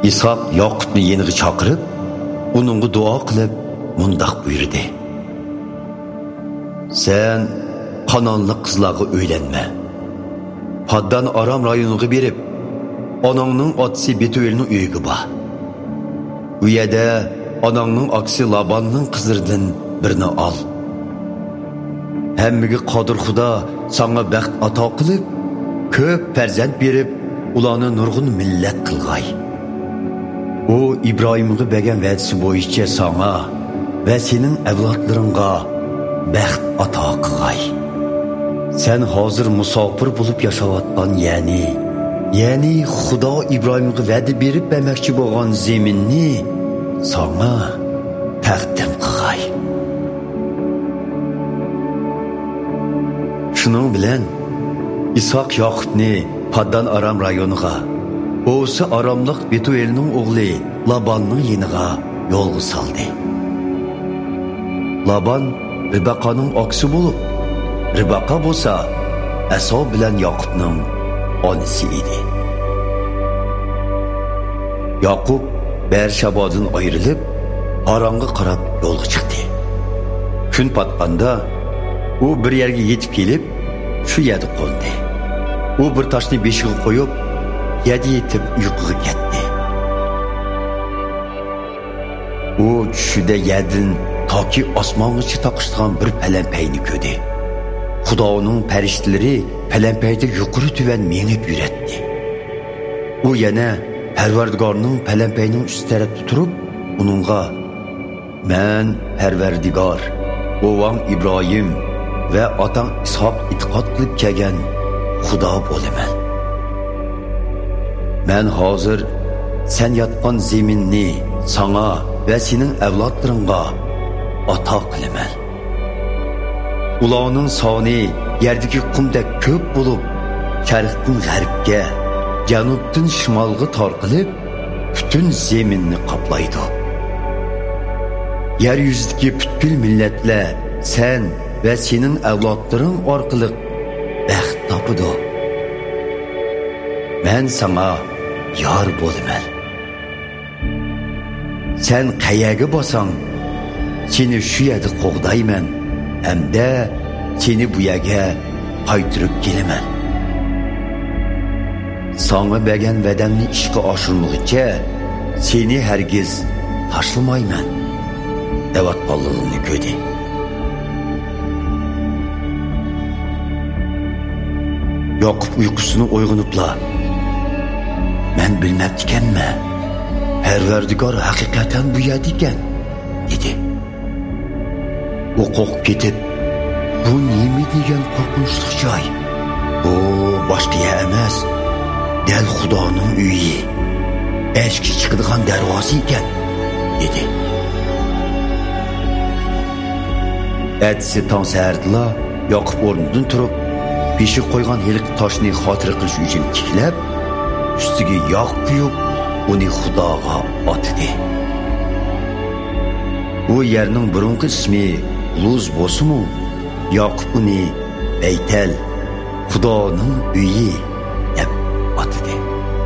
İshak Yaqubni yeniga chaqirib, uningga duo qilib, mundaq buyurdi. Sen Qanonli qizlarga o'ylanma. Paddan Aram rayoniga berib, onangning otasi Betuelning uyiga bor. Bu yerda onangning aksi Labanning qizlaridan birini ol. Hammaga Qodir Xudo sana baxt ato qilib, ko'p farzand berib, ularni nurg'un millat qilg'ay. O İbrahim'e bergan va'dasi bo'yicha sana va sening avlodlaringga baxt ato qilg'ay. Sen hozir musofir bo'lib yashayotgan, ya'ni Xudo İbrahim'e va'da berib bermoqchi bo'lgan zaminni sana taqdim qilg'ay. Shuning bilan İshak Yaqubni Paddan Aram rayoniga, o'zi Aramliq Betuelning o'g'li Labanning yeniga yo'lga soldi. Laban Ribaqaning oqsi bo'lib, Ribaqa bo'lsa Aso bilan Yaqubning onasi edi. Yaqub Bershabodan ayrilib, Haronga qarab yo'lga chiqdi. Kun patqanda u bir yerga yetib kelib, shu yerda qo'ndi. U bir toshni beshiga qo'yib, yetib uyquga ketdi. U tushida yerdan toki osmongacha taqishgan bir palampayni ko'rdi. Xudoning farishtalari palampayda yuqori tuvan mengib yuratdi. U yana Parvardigorning palampayning ust tarafida turib, uningga "Men Parvardigor, o'g'lim Ibrohim va otang Ishoq e'tiqod qilib kelgan Xudo bo'laman. Men hozir sen yotgan zaminni sana va sening avlodlaringga ato qilaman. Ularning soni yerdagi qumdek ko'p bo'lib, sharqdan g'arbga, janubdan shimolga tarqalib, butun zaminni qoplaydi. Yer yuzidagi butkul millatlar sen va sening avlodlaring orqali baxt topadi. Men sana yor bo'laman. Sen qayaga bosang, seni shu yerda qo'g'dayman, hamda seni bu yerga qaytirib kelaman. Sana bergan va'damni ishga oshirmoqcha seni hargiz tashlamayman. Devatqonligimni ko'rdi. Yaqub uyqusini uyg'onibla, "Men bilmabdikanman, Parvardigor haqiqatan bu yerda ekan", dedi. U qo'rqib ketib, "Bu nima degan qo'rqinchli joy? Bu boshqa yer emas, dal Xudoning uyi, eshik chiqadigan darvoza ekan", dedi. Ertasi tong saharda Yaqub o'rnidan turib, peshib qo'ygan yiliq toshni xotira qilish uchun tiklab, ustiga yog' quyib, uni Xudoga otdi. Bu yerning burunqi ismi Luz bo'lsa-mu, Yaqub uni Beytel, Xudoning uyi deb otdi.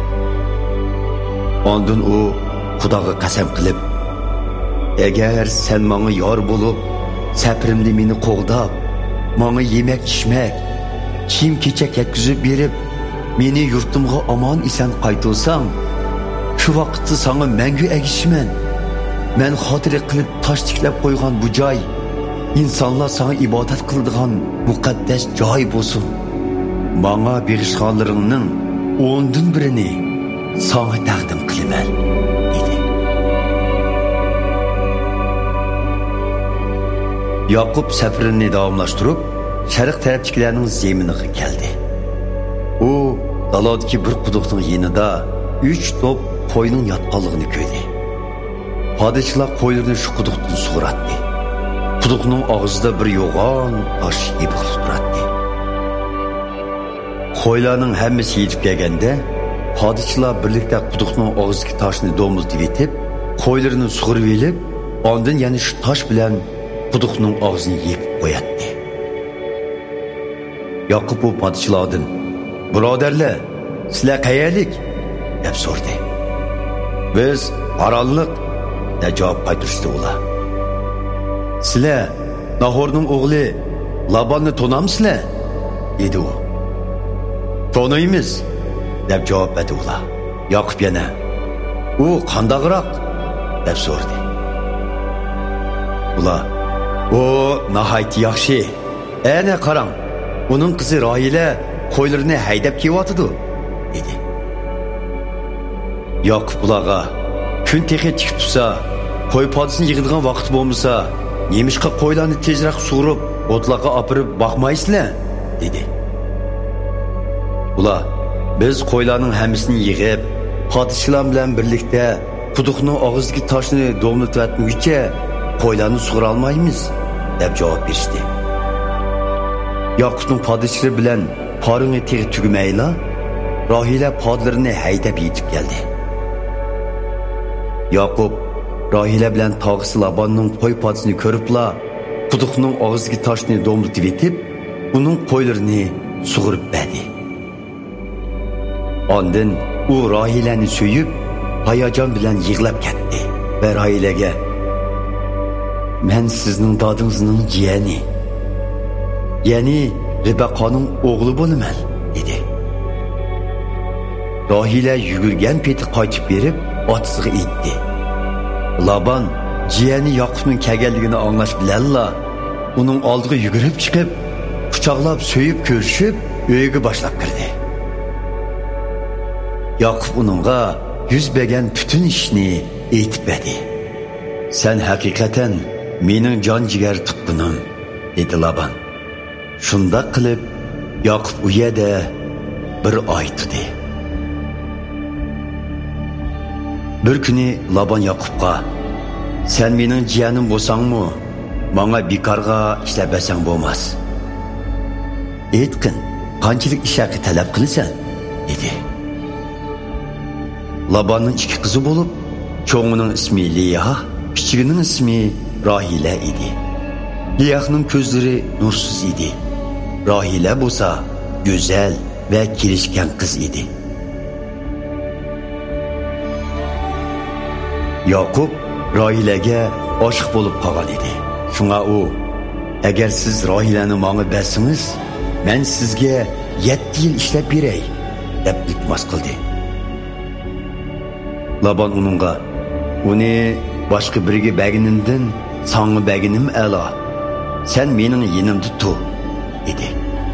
Ondan u Xudoga qasam qilib, "Agar sen menga yor bo'lib, safirimda meni qo'g'dab, menga yemak-ichmak, kiyim-kechak yetkazib berib, meni yurtimga omon eson qaytarsang, shu vaqtda sana mangu agishman. Men xotira qilib tosh tiklab qo'ygan bu joy insonlar sana ibodat qiladigan muqaddas joy bo'lsin. Menga berishganlaringning 10dan birini sana taqdim qilaman", dedi. Yaqub safarini davomlashtirib, sharq tarafdagilarning zeminiga keldi. U dalodagi bir quduqning yonida 3 top qo'yning yotqanligini ko'rdi. Padishlar qo'ylarni shu quduqdan sug'uratdi. Quduqning og'zida bir yo'g'on tosh yiqilib turardi. Qo'ylarning hammasi yetib kelganda, padishlar birlikda quduqning og'ziga toshni do'miltib etib, qo'ylarni sug'urib elib, ondan yana shu tosh bilan quduqning og'zini yepib qo'yatdi. Yaqub bu padishlardan, "Birodarlar, sizlar qayerlik?" deb so'radi. biz aralliq deb javob qaytarishdi ular. Sizlar Nahorning o'g'li Labonni tanamsizlar? dedi u. Tanıymiz deb javob berdi ular. Yoqub yana, u qandaqroq deb so'radi. Ular, o nahayt yaxshi. Ana qarang, uning qizi Rohila qo'ylarini haydab kelyotdi, dedi. Yoqub ularga, kun texi tikib tursa, qo'y podisini yig'adigan vaqt bo'lmasa, nemishqa qo'ylarni tezroq sug'urib, o'tlarga opirib boqmaysizlar, dedi. Ular, biz qo'ylarning hammasini yig'ib, podishlar bilan birlikda quduqning og'zidagi toshni domlatvatguncha qo'ylarni sug'ura olmaymiz, deb javob berishdi. Yoqubning podishlari bilan poringi teg'i tugamayla, Rohila podlarini haydab yetib keldi. Yoqub Rohila bilan tog'isi Labanning qo'y podisini ko'ribla, quduqning og'zidagi toshni domlatib yetib, uning qo'ylarini sug'urib berdi. Ondan u Rohilani so'yib, hayajon bilan yig'lab ketdi va Rohilaga, "Men sizning dadingizning jiyani, ya'ni Rebaqaning o'g'li bo'laman", dedi. Rohila yugurgan peti qaytib berib, otasiga aytdi. Laban jiyani Yoqubning kelganligini anglash bilanla uning oldiga yugurib chiqib, quchoqlab so'yib ko'rishib, uyiga boshlab kirdi. Yoqub uningga yuz bergan butun ishni aytib berdi. "Sen haqiqatan mening jon jigar tuqqanim", dedi Laban. Shunda qilib Yoqub u yerda bir oy turdi. Bir kuni Laban Yoqubga, "Sen mening jiyanim bo'lsangmi, menga bekorga ishlab bersang bo'lmas. Aytqin, qanchalik ish haqi talab qilasan?" dedi. Labanning ikki qizi bo'lib, cho'ngining ismi Liya, kichigining ismi Rohila edi. Liyahning ko'zlari nursiz edi. Rohila bo'lsa go'zal va kelishgan qiz edi. Yoqub Rohilaga oshiq bo'lib qolgan edi. Shunga u, "Agar siz Rohilani menga bersangiz, men sizga 7 yil ishlab beray", deb iltimos qildi. Laban uningga, "Uni boshqa biriga berganimdan senga berganim a'lo. Sen mening yonimda tur", dedi.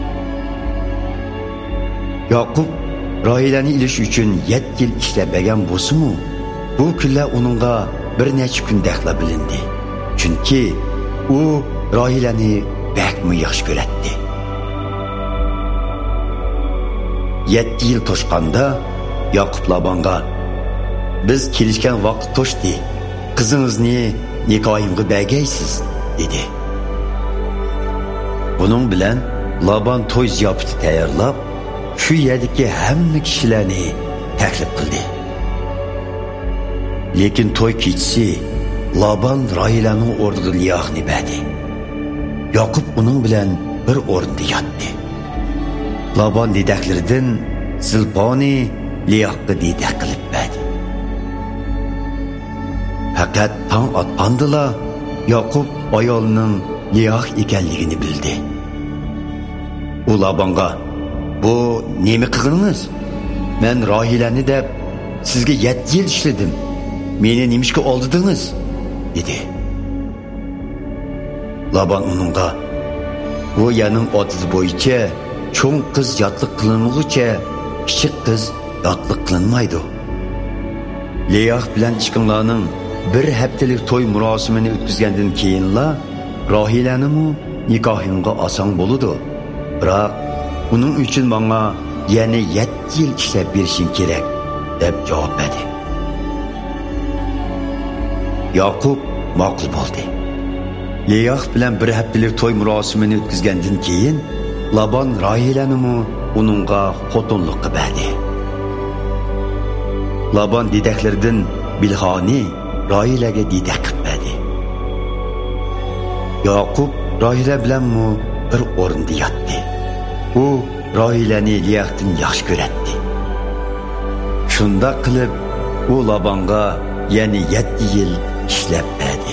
Yoqub Rohilani ilish uchun 7 yil ishlab bergan bo'lsa-mu, bu kunlar uningga bir necha kun daxla bilindi. Chunki u Rohilani bakmi yaxshi ko'radi. 7 yil to'shqanda Yoqub Labanga, "Biz kelishgan vaqt to'shdi. Qizingizni nikohimga bergaysiz", dedi. Buning bilan Laban to'y ziyofati tayyorlab, shu yerdagi hamma kishilarni taklif qildi. Lekin to'y kechisi Laban Rohilaning o'rniga Liyahni berdi. Yoqub uning bilan bir o'rinda yotdi. Laban dedaklaridan Zilponi Liyahga dedak qilib berdi. Faqat tong otgandila Yoqub ayolning Liyah ekanligini bildi. U Labanga, "Bu nima qilganingiz? Men Rohilani deb sizga 7 yil ishladim. Meni nimishga oldidingiz?" dedi. Laban uningga, "Bu yaning odati bo'yicha cho'ng qiz yotliq qilinmaguncha kichik qiz yotliq qilinmaydi. Liyah bilan chiqinlarning bir haftalik to'y murosimini o'tkazgandan keyinla Rohilanimi nikohingga oson bo'ladi. Biroq uning uchun menga yana 7 yil ishlab berishing kerak", deb javob berdi. Yoqub ma'qul bo'ldi. Liyah bilan bir haftalik to'y murosimini o'tkazgandan keyin Laban Rohilanimi uningga xotinlikqa berdi. Laban dedaklaridan Bilhoni Rohilaga dedak qilib berdi. Yoqub Rohila bilanmi bir o'rinda yotdi. U Rohilani Liyahdan yaxshi ko'radi. Shunda qilib u Labanğa yani 7 yıl işlep berdi.